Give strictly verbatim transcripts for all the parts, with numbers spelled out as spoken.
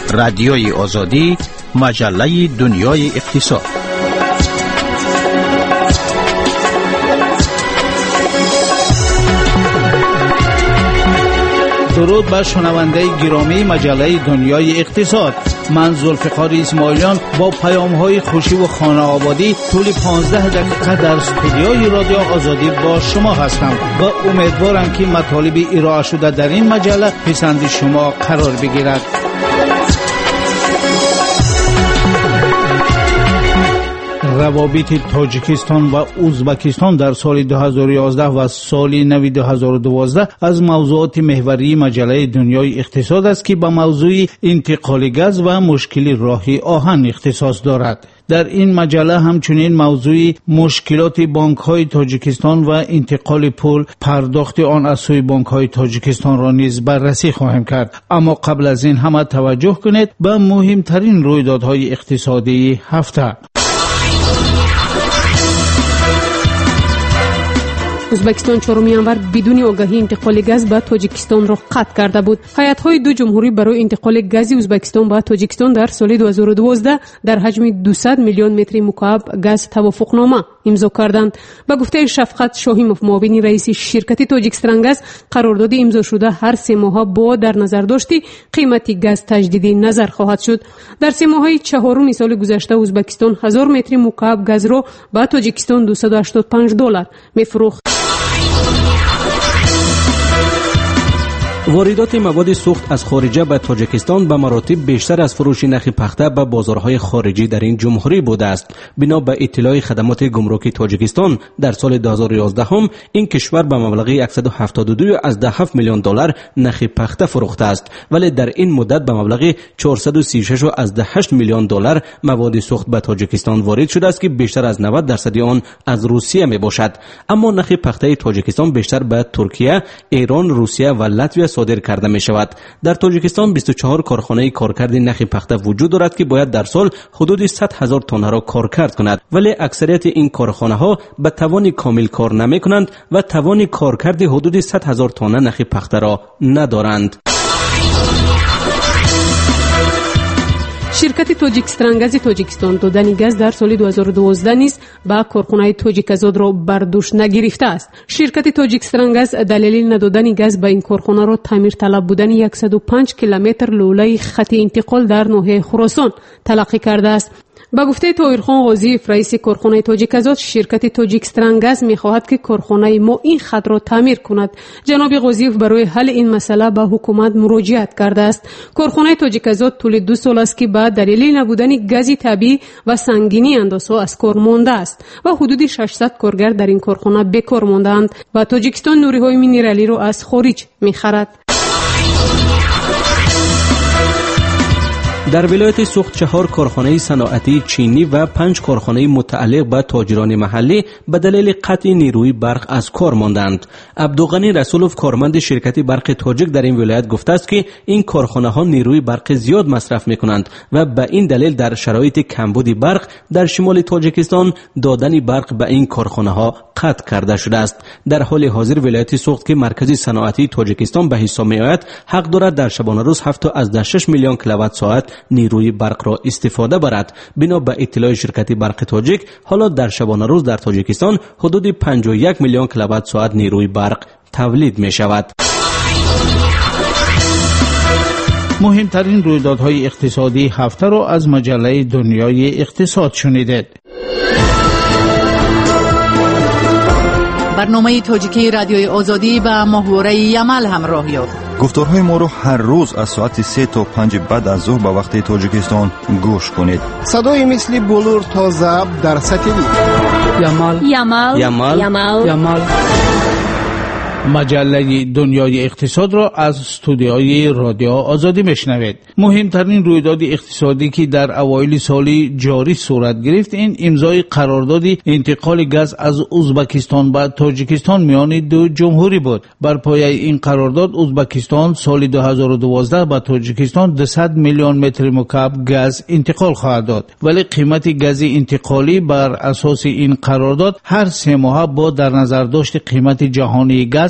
رادیوی آزادی، مجله دنیای اقتصاد. درود بر شنونده گرامی مجله دنیای اقتصاد. من ذوالفقار اسماعیلیان با پیام‌های خوشی و خانه آبادی طول پانزده دقیقه در استودیوی رادیو آزادی با شما هستم و امیدوارم که مطالب ارائه شده در این مجله پسند شما قرار بگیرد. روابط تاجیکستان و ازبکستان در سال دو هزار و یازده و سال نو دو هزار و دوازده از موضوعات محوری مجله دنیای اقتصاد است که به موضوع انتقال گاز و مشکل راه آهن اختصاص دارد. در این مجله همچنین موضوع مشکلات بانک‌های تاجیکستان و انتقال پول پرداخت آن از سوی بانک‌های تاجیکستان را نیز بررسی خواهیم کرد. اما قبل از این همه توجه کنید به مهمترین رویدادهای اقتصادی هفته. ازبکستان چهارم ینور بدون آگاهی انتقال گاز به تاجیکستان را قطع کرده بود. هیئت‌های دو جمهوری برای انتقال گاز ازبکستان به تاجیکستان در سال دو هزار و دوازده در حجم دویست میلیون متر مکعب گاز توافقنامه امضا کردند. به گفته شفقت شاهیموف معاون رئیس شرکت تاجیکسترانگاز، قرارداد امضا شده هر سه ماه با در نظر داشتی قیمت گاز تجدید نظر خواهد شد. در سه ماهه چهارم سال گذشته ازبکستان هزار متر مکعب گاز را به تاجیکستان دویست و هشتاد و پنج دلار می‌فروخت. واردات مواد سوخت از خارجه به تاجیکستان به مراتب بیشتر از فروش نخ پخته به بازارهای خارجی در این جمهوری بوده است. بنا به اطلاع خدمات گمرکی تاجیکستان در سال دو هزار و یازده هم این کشور به مبلغ صد و هفتاد و دو از ده و هفت میلیون دلار نخ پخته فروخته است، ولی در این مدت به مبلغ چهارصد و سی و شش از ده و هشت میلیون دلار مواد سوخت به تاجیکستان وارد شده است که بیشتر از نود درصد آن از روسیه می باشد. اما نخ پخته تاجیکستان بیشتر به ترکیه، ایران، روسیه و لاتویا صادر کرده می شود. در تاجیکستان بیست و چهار کارخانه کارکرد نخ پخته وجود دارد که باید در سال حدود صد هزار تن را کارکرد کند، ولی اکثریت این کارخانه ها به توان کامل کار نمی کنند و توان کارکرد حدود صد هزار تن نخ پخته را ندارند. شرکت تاجیکسترانگاز تاجیکستان دادن گاز در سال دو هزار و دوازده نیز با کارخانه تاجیکازاد را بر دوش نگرفته است. شرکت تاجیکسترانگاز دلیل ندادن گاز به این کارخانه را تعمیر طلب بودن صد و پنج کیلومتر لوله خط انتقال در ناحیه خراسان تلقی کرده است. با گفته طاهرخان غازیف رئیس کارخانه تاجیکازاد، شرکت تاجیکسترانگاز می‌خواهد که کارخانه ما این خط را تعمیر کند. جناب غازیف برای حل این مسئله به حکومت مراجعت کرده است. کارخانه تاجیکازاد طول دو سال است که به دلیل نبودن گاز طبیعی و سنگینی اندازها از کار مانده است و حدود ششصد کارگر در این کارخانه بیکار مانده‌اند و تاجیکستان نوری‌های مینرالی را از خارج می‌خرد. در ولایت سوخت چهار کارخانه صنعتی چینی و پنج کارخانه متعلق به تاجران محلی به دلیل قطع نیروی برق از کار ماندند. عبدالغنی رسولوف کارمند شرکت برق تاجیک در این ولایت گفته است که این کارخانه ها نیروی برق زیاد مصرف می کنند و به این دلیل در شرایط کمبود برق در شمال تاجیکستان دادن برق به این کارخانه ها قطع کرده شده است. در حال حاضر ولایت سوخت که مرکز صنعتی تاجیکستان به حساب می آید، حق دارد در شبانه روز هفت از شش میلیون کیلووات ساعت نیروی برق را استفاده برد. بنا به اطلاع شرکت برق تاجیک، حالا در شبانه روز در تاجیکستان حدود پنجاه و یک میلیون کیلووات ساعت نیروی برق تولید می شود. مهمترین رویدادهای اقتصادی هفته را از مجله دنیای اقتصاد شنیدید. برنامه تاجیکی رادیوی آزادی با محوره یمل همراه یافت. گفتارهای ما رو هر روز از ساعت سه تا پنج بعد از ظهر به وقت تاجیکستان گوش کنید. صدای مثل بلور تا ضبط در ساتلیت. یمل یمل یمل یمل یمل. مجله دنیای اقتصاد را از استودیوی رادیو آزادی میشنوید. مهمترین رویداد اقتصادی که در اوایل سال جاری صورت گرفت این امضای قرارداد انتقال گاز از ازبکستان به تاجیکستان میان دو جمهوری بود. بر پایه این قرارداد ازبکستان سال دو هزار و دوازده به تاجیکستان دویست میلیون متر مکعب گاز انتقال خواهد داد، ولی قیمت گاز انتقالی بر اساس این قرارداد هر سه ماه با در نظر داشت قیمت جهانی گاز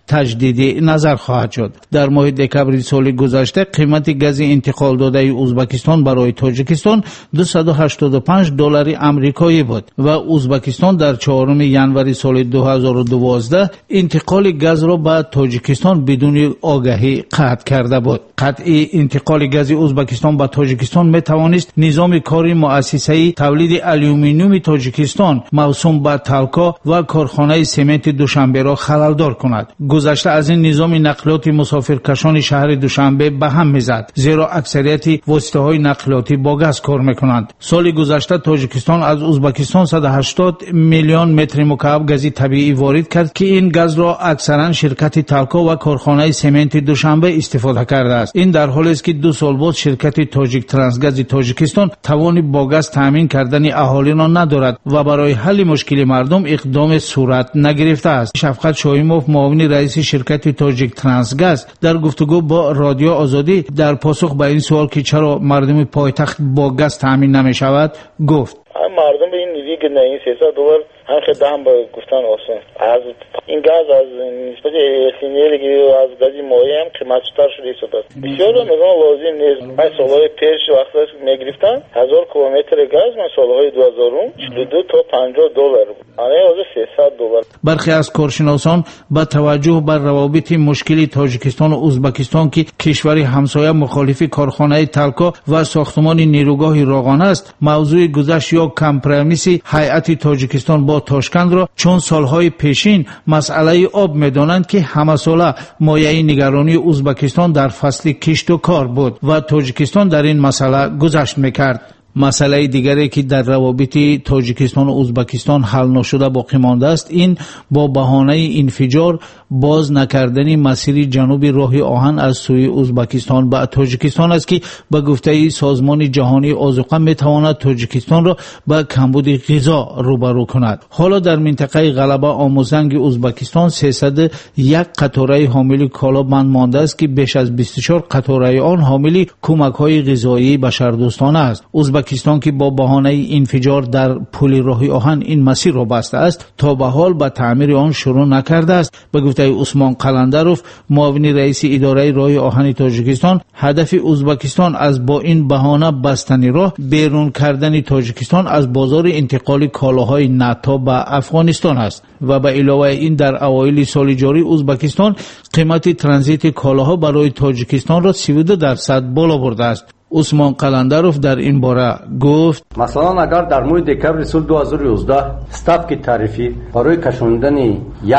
تجدید نظر خواهد شد. در ماه دکمبر سال گذشته قیمت گاز انتقال داده ازبکستان برای تاجیکستان دویست و هشتاد و پنج دلار آمریکایی بود و ازبکستان در چهارم ژانویه سال دو هزار و دوازده انتقال گاز را به تاجیکستان بدون آگاهی قطع کرده بود. قطع انتقال گاز ازبکستان به تاجیکستان می توانست نظام کاری مؤسسه تولید آلومینیوم تاجیکستان موسوم به تالکا و کارخانه سمنت دوشنبه را خللدار کند. گذشته از این نظام نقلیات مسافرکشان شهر دوشنبه به هم میزد، زیرا اکثریت واسطه‌های نقلیاتی با گاز کار میکنند. سال گذشته تاجیکستان از ازبکستان صد و هشتاد میلیون متر مکعب گاز طبیعی وارد کرد که این گاز را اکثرا شرکت تالکا و کارخانه سمنت دوشنبه استفاده کرده است. این در حالی است که دو سال بعد شرکت تاجیک ترانسگاز تاجیکستان توان با گاز تامین کردن اهالی را ندارد و برای حل مشکل مردم اقدام صورت نگرفته است. شفقت شاهیموف، معاون رئیس شرکت تاجیک ترانسگاز، در گفتگو با رادیو آزادی در پاسخ به این سوال که چرا مردم پایتخت با گاز تامین نمی شود گفت: مردم به این نیوی که نه این سیصد دلار هم خیلی هم با گفتن آسان از این گاز از نسبت اخینیلی که از گازی مایع هم قیمت‌تر شده است. بسیار میگم لازم نیست. من سالهای پیش وقتی میگرفتم هزار کیلومتر گاز من سالهای دو هزار و دو تا پنجاه دلار بود. الان از سیصد دلار. برخی از کارشناسان با توجه بر روابط مشکلی تاجیکستان و ازبکستان که کشوری همسایه مخالف کارخانه تالکا و ساختمان نیروگاه راغان است، موضوع گذشت یا کمپرمیس هیئت تاجیکستان با تاشکند را چون سالهای پیشین مسئله آب می‌دانند که همه ساله مایه نگرانی ازبکستان در فصل کشت و کار بود و تاجیکستان در این مسئله گذشت می‌کرد. مسئله دیگری که در روابط تاجیکستان و ازبکستان حل نشده باقی مانده است، این با بهانه انفجار باز نکردن مسیر جنوبی راه آهن از سوی ازبکستان به تاجیکستان است که به گفته سازمان جهانی آذوقه میتواند تاجیکستان را به کمبود غذا روبرو کند. حالا در منطقه غلبه آموزنگ ازبکستان سیصد و یک قطاره حامل کالا بند مانده است که بیش از بیست و چهار قطاره آن حامل کمک‌های غذایی بشردوستانه است. ازبکستان که با بهانه انفجار در پل راه آهن این مسیر را بسته است، تا به حال به تعمیر آن شروع نکرده است. به گفته عثمان قلندروف، معاون رئیس اداره راه آهن تاجیکستان، هدف ازبکستان از با این بهانه بستن راه بیرون کردن تاجیکستان از بازار انتقال کالاهای نفت به افغانستان است و به علاوه این در اوایل سال جاری ازبکستان قیمت ترانزیت کالاها برای تاجیکستان را سی و دو درصد بالا برده است. عثمان قلندروف در این باره گفت: مثلا اگر در ماه دکمبر سال دو هزار و یازده ستافک تعرفی برای کشاندن یک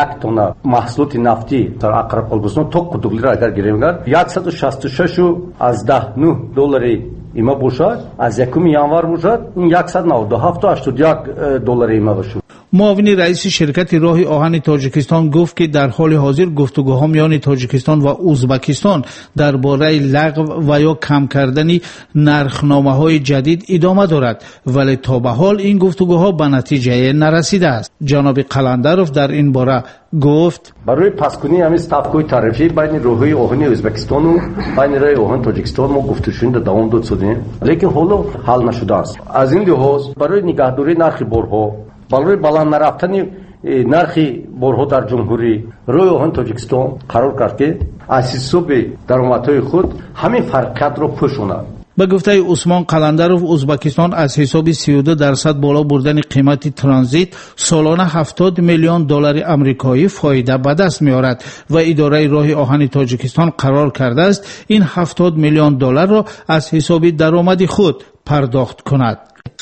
تن محصولات نفتی در اقرب البستان تا قطبی را اگر گیریم صد و شصت و شش از ده نه دلاری ایما باشد، از یکم ژانویه باشد این صد و نود و هفت تا هشتاد و یک دلار ایما باشد. معاون رئیس شرکت راه آهن تاجیکستان گفت که در حال حاضر گفتگوها میان تاجیکستان و ازبکستان درباره لغو و یا کم کردن نرخنامه‌های جدید ادامه دارد، ولی تا به حال این گفتگوها به نتیجه نرسیده است. جناب قلندروف در این باره گفت: برای پس‌کنی همین ستافک‌های تعرفی بین راه‌های آهن ازبکستان و بین راه آهن تاجیکستان ما گفتگوشون دوام داد شده، لیکن حالا حل نشده است. از این لحاظ برای نگهداری نرخ بارها، برای بالا نرفتن نرخ بارها در جمهوری روی آهن تاجیکستان قرار کرد که از حساب درآمدهای خود همین فرقیت را پوشاند. به گفته عثمان قلندروف، ازبکستان از حساب سی و دو درصد بالا بردن قیمت ترانزیت سالانه هفتاد میلیون دلار آمریکایی فایده به دست می‌آورد و اداره راه آهن تاجیکستان قرار کرده است این هفتاد میلیون دلار را از حساب درآمد خود پرداخت کند.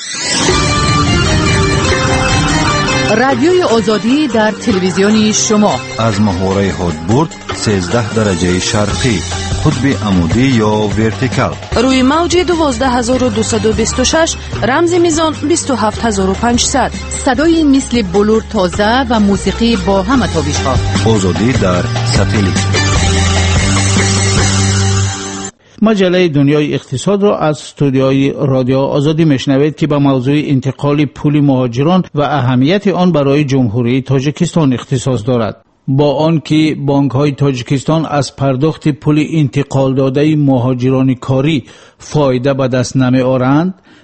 رادیوی آزادی در تلویزیون شما از محوره هدبرد سیزده درجه شرقی، قطب عمودی یا ورتیکال، روی موج دوازده هزار و دویست و بیست و شش، رمز میزان بیست و هفت هزار و پانصد. صدای مثل بلور تازه و موسیقی با همه تابش‌ها. آزادی در ساتلیت. مجله دنیای اقتصاد را از استودیوی رادیو آزادی میشنوید که به موضوع انتقال پول مهاجران و اهمیت آن برای جمهوری تاجیکستان اختصاص دارد. با آن که بانک‌های تاجیکستان از پرداخت پول انتقال داده مهاجران کاری فایده به دست نمی‌آورند،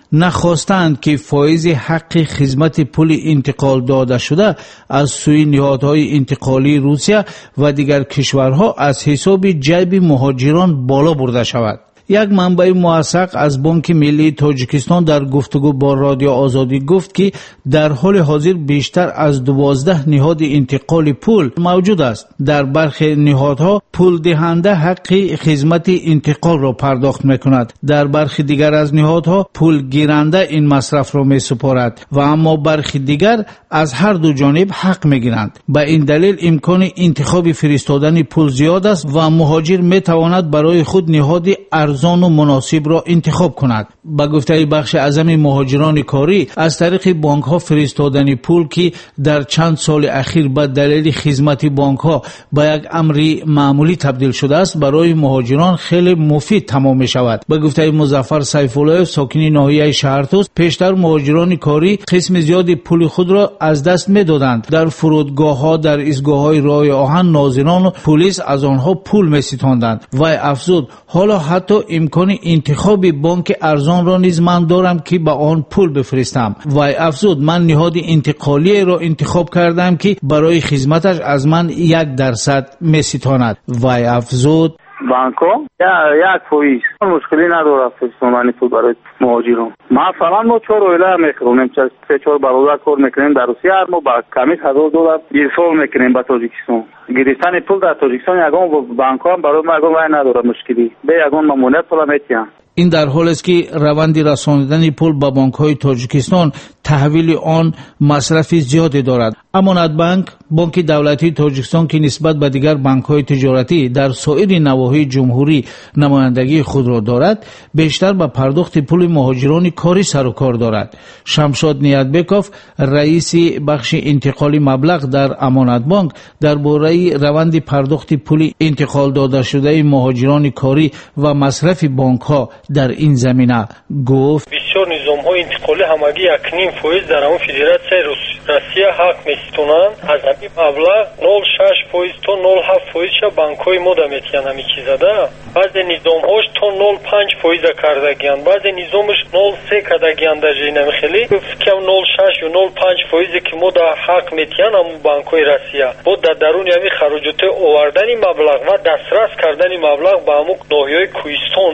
نخواستند که فایز حق خدمت پول انتقال داده شده از سوی نهادهای انتقالی روسیه و دیگر کشورها از حساب جیب مهاجران بالا برده شود. یک منبع موثق از بانک ملی تاجیکستان در گفتگو با رادیو آزادی گفت که در حال حاضر بیشتر از دوازده نهاد انتقال پول موجود است. در برخی نهادها پول دهنده حق خدمت انتقال را پرداخت میکند، در برخی دیگر از نهادها پول گیرنده این مصرف را میسپارد و اما برخی دیگر از هر دو جانب حق میگیرند. به این دلیل امکان انتخاب فرستادن پول زیاد است و مهاجر میتواند برای خود نهاد ارزان و مناسب را انتخاب کند. با گفته بخش اعظم مهاجران کاری، از طریق بانک ها فرستادن پول که در چند سال اخیر به دلیل خدمت بانک ها به یک امر معمولی تبدیل شده است، برای مهاجران خیلی مفید تمام می شود. با گفته مظفر سیف‌الله ساکن ناحیه شهرتوس، پیشتر مهاجران کاری قسم زیادی پول خود را از دست می دادند. در فرودگاه ها، در ایستگاه های راه آهن، ناظران و پلیس از آنها پول می ستاندند. و افزود حالا حتی امکان انتخاب بانک ارزان را نیز من دارم که به آن پول بفرستم. و افزود من نهاد انتقالی را انتخاب کردم که برای خدمتش از من یک درصد می ستاند. و افزود بانکو یا یک فویس مشکلی نداره فرستادن پول برای مهاجران. مثلا ما چهار اویلا میکنیم، سه چهار برابر کار میکنیم در روسیه، ما با کمی هزار دلار ارسال میکنیم به تاجیکستان. گرفتن پول در تاجیکستان یگان بانک ها برای ما یگان وای نداره مشکلی، به یگان ممانعت پول میتیم. این در حالی است که روند رساندن پول به بانک‌های تاجیکستان تحویل آن مصرف زیادی دارد. امانت بانک، بانک دولتی تاجیکستان که نسبت به دیگر بانک‌های تجارتی در سایر نواحی جمهوری نمایندگی خود را دارد، بیشتر به پرداخت پول مهاجران کاری سر و کار دارد. شمشاد نیتبکوف، رئیس بخش انتقالی مبلغ در امانت بانک، درباره روند پرداخت پول انتقال داده شده مهاجران کاری و مصرف بانک‌ها در این زمینه گفت: بسیار نظام‌های انتقالی همگی یک نیم فایز در همون فدراسیای روسیه حق می‌ستونند. از همین مبلغ نول شش فایز تا نول هفت فایز شا بانک‌های ما دا میتونن همین چیزا ده. بعضی نظام‌هاش تا نول پنج فایز کردگیان، بعضی نظامش نول سه کردگیان در جای نمیخلی. فکرم نول شش و نول پنج فایزی که ما دا حق میتونن همون بانک‌های روسیه. بود در درون همین خراجات آوردن مبلغ و دسترس کردن مبلغ به همون ناحیه‌های کوهستان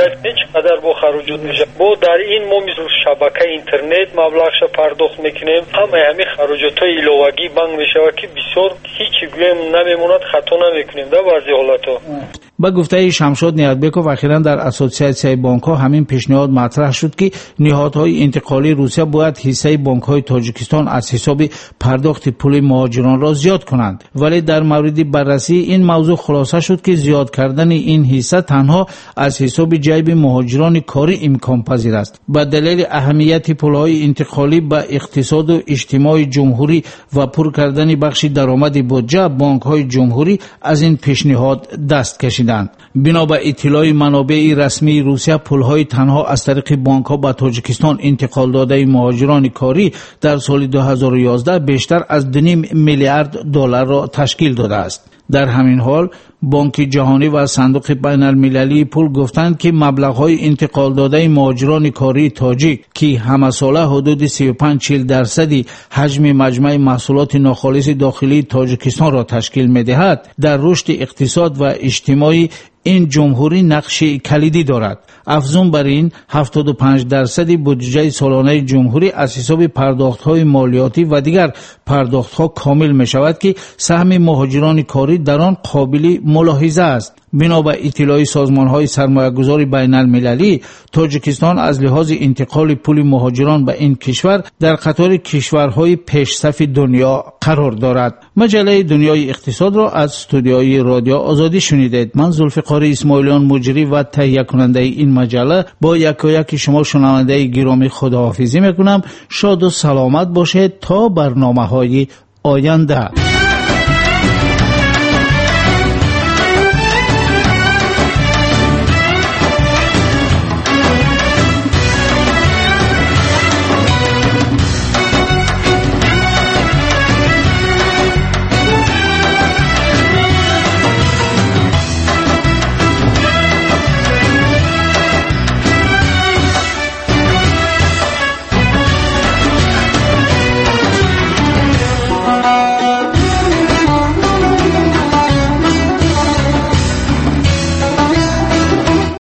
قدر با خراجات میشه. با در این ما مثل شبکه اینترنت مبلغش پرداخت میکنیم، همه همین خراجات های علاوگی بانک میشه که بسیار هیچی گویم نمیموند، خطا نمیکنیم در بعضی حالتا. با گفته شمشاد نیتبکوف، اخیراً در اسوسیاسیون بانک ها همین پیشنهاد مطرح شد که نهادهای انتقالی روسیه باید حصه بانک های تاجیکستان از حساب پرداخت پول مهاجران را زیاد کنند. ولی در مورد بررسی این موضوع خلاصه شد که زیاد کردن این حصه تنها از حساب جیب مهاجران کاری امکان پذیر است. به دلیل اهمیت پولهای انتقالی به اقتصاد و اجتماع جمهوری و پر کردن بخش درآمد بودجه، بانک های جمهوری از این پیشنهاد دست کشیدند. بنا به اطلاع منابع رسمی روسیه، پولهای تنها از طریق بانک ها به تاجیکستان انتقال داده مهاجران کاری در سال دو هزار و یازده بیشتر از دو و نیم میلیارد دلار را تشکیل داده است. در همین حال بانک جهانی و صندوق بین المللی پول گفتند که مبلغ‌های انتقال داده مهاجران کاری تاجیک که همه ساله حدود سی و پنج چهل درصدی حجم مجموع محصولات ناخالص داخلی تاجیکستان را تشکیل می‌دهد، در رشد اقتصاد و اجتماعی این جمهوری نقش کلیدی دارد. افزون بر این، هفتاد و پنج درصد بودجه سالانه جمهوری از حساب پرداخت‌های مالیاتی و دیگر پرداخت‌ها کامل می‌شود که سهم مهاجران کاری در آن قابل ملاحظه است. بنا به اطلاع سازمان‌های سرمایه‌گذاری بین المللی، تاجیکستان از لحاظ انتقال پول مهاجران به این کشور در قطار کشورهای پیشصف دنیا قرار دارد. مجله دنیای اقتصاد را از استودیوی رادیو آزادی شنیدید. من ذوالفقار اسماعیلیان مجری و تهیه کننده این مجله با یکایک شما شنونده گرامی خداحافظی میکنم. شاد و سلامت باشید تا برنامه‌های آینده.